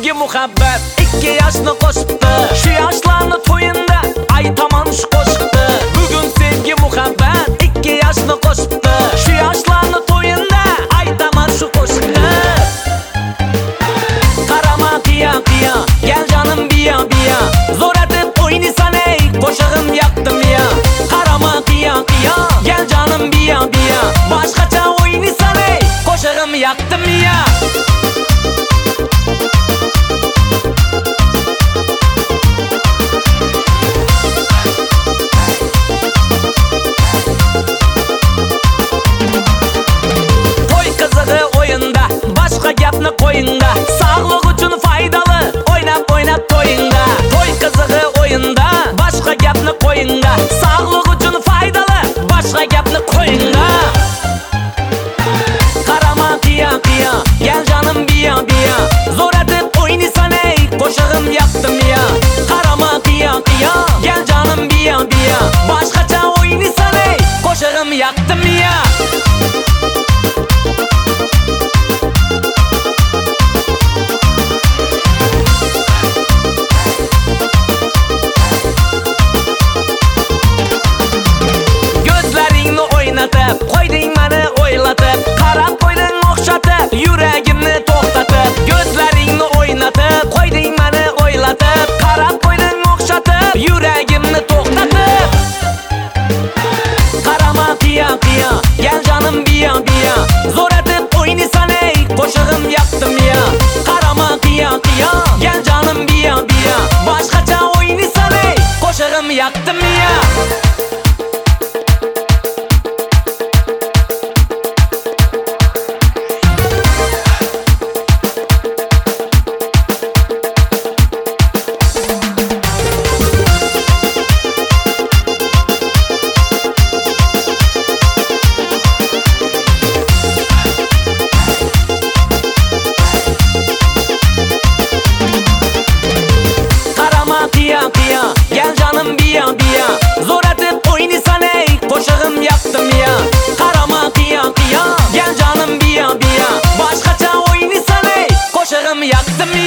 sevgi muhabbet 2 yaşını qo'shibdi. Shu yoshlarni to'yinda aytaman shu qo'shiqni. Bugun sevgi muhabbet 2 yaşını qo'shibdi. Shu yoshlarni to'yinda aytaman shu qo'shiqni. Qarama qiya qiya, gel canım biya biya. Zo'r etib o'ynasan ey, qo'shig'im yoqdim ya. Qarama qiya qiya, gel canım biya biya. Boshqacha o'ynasan ey, qo'shig'im yoqdim ya. Gapni qo'yingda, sog'liq uchun foydali, o'ynab to'yingda. To'y qizig'i o'yinda, boshqa gapni qo'yingda, sog'liq uchun foydali, boshqa gapni qo'yingda. Qarama qiya qiya, gel canım biya biya. Zo'r etib o'ynasan ey, qo'shig'im yoqdim ya. Qarama qiya qiya, gel canım biya biya. Boshqacha o'ynasan ey, qo'shig'im yoqdim ya. Qo'yding meni o'ylatib, qarab qo'yding o'xshatib, yuragimni to'xtatib. Ko'zlaringni o'ynatib, qo'yding meni o'ylatib, qarab qo'yding o'xshatib, yuragimni to'xtatib. Qarama qiya qiya, gel canım biya biya. Zo'r etib o'ynasan ey, qo'shig'im yoqdim ya. Qarama qiya qiya, gel canım biya biya. Boshqacha o'ynasan ey, qo'shig'im yoqdim ya. Gel canım biya biya. Zo'r etib o'ynasan ey, qo'shig'im yoqdim ya. Qarama qiya qiya, gel canım biya biya. Boshqacha o'ynasan ey, qo'shig'im yoqdim ya.